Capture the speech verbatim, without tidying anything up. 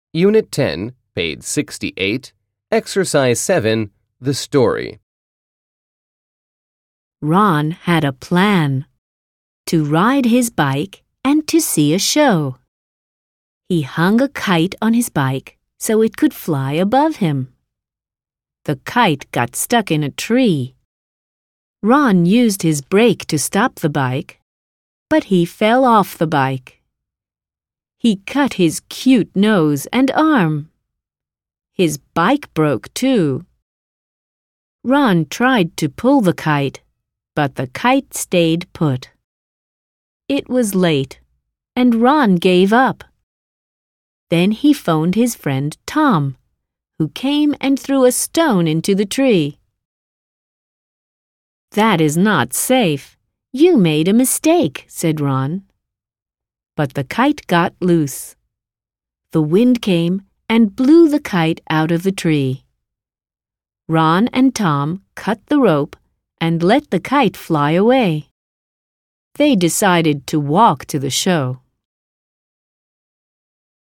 Unit ten, page sixty-eight, Exercise seven, The Story. Ron had a plan to ride his bike and to see a show. He hung a kite on his bike so it could fly above him. The kite got stuck in a tree. Ron used his brake to stop the bike, but he fell off the bike. He cut his cute nose and arm. His bike broke too. Ron tried to pull the kite, but the kite stayed put. It was late, and Ron gave up. Then he phoned his friend Tom, who came and threw a stone into the tree. "That is not safe. You made a mistake," said Ron. But the kite got loose. The wind came and blew the kite out of the tree. Ron and Tom cut the rope and let the kite fly away. They decided to walk to the show.